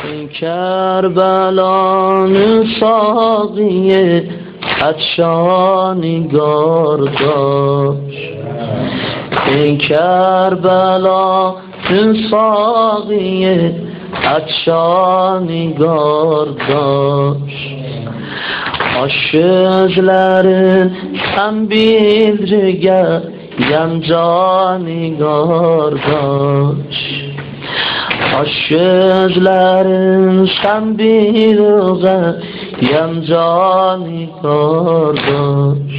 کربلان ساقی عطشانگار داشت این کربلان ساقی عطشانگار داشت aşızların sen bildirgeyem canigar kardeş aşızların sen bildirgeyem canigar kardeş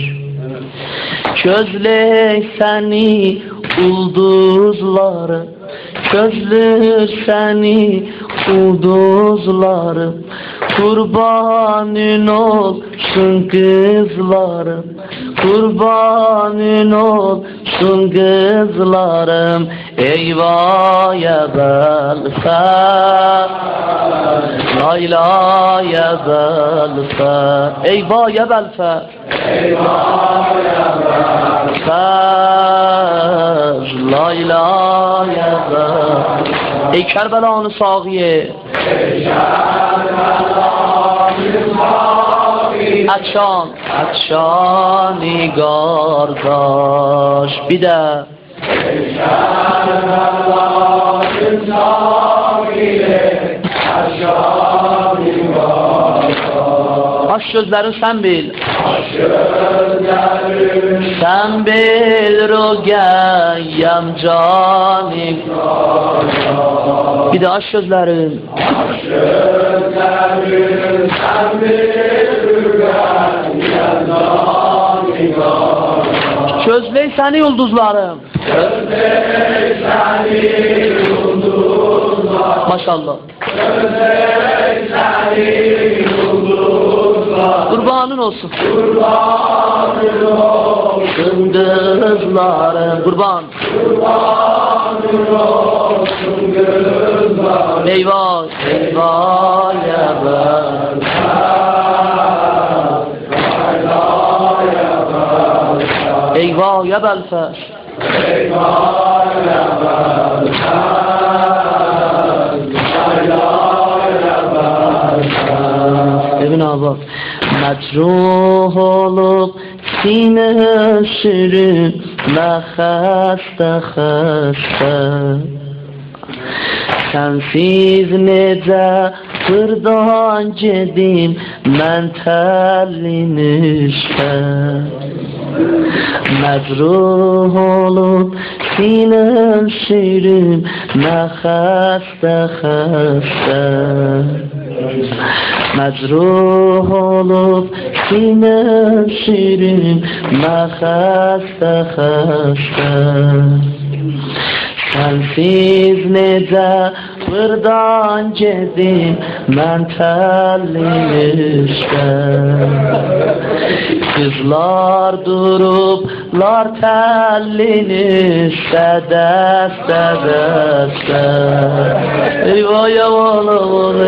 közlük seni ulduzları közlük seni ulduzları kurbanın olsun kızlarım kurbanın olsun kızlarım eyvah ya belfer layla ya belfer eyvah ya belfer eyvah ya belfer layla ya belfer ey Kerbelanı Sagiye Açan, açanigar daş bir de aç sözlerin sen bil sen bil rogeyem canim bir de aç sözlerin sen bil rogeyem canim közley seni yıldızlarım közley seni yıldızlarım maşallah közley seni yıldızlarım kurbanın olsun kurbanın olsun kızlarım kurbanın olsun kızlarım eyvah eyvah ya ben eyvah ya belfer eyvah ya belfer Evin abi mecruh olup sine sürünme hasta hasta sensiz nece kırdan cedim men terlinişte mecruh olup sinem şirin ne hasta hasta mecruh olup sinem şirin ne hasta hasta sensiz nece buradan cedim men terlinişte kızlar duruplar terlinişte deste deste eyvah ya oğlum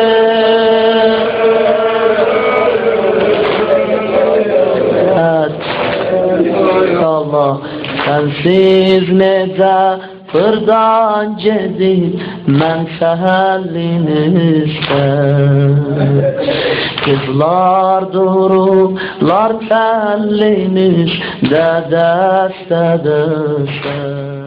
Allah sensiz nece buradan cedim men terlinişte kızlar duruplar terliniş de deste deste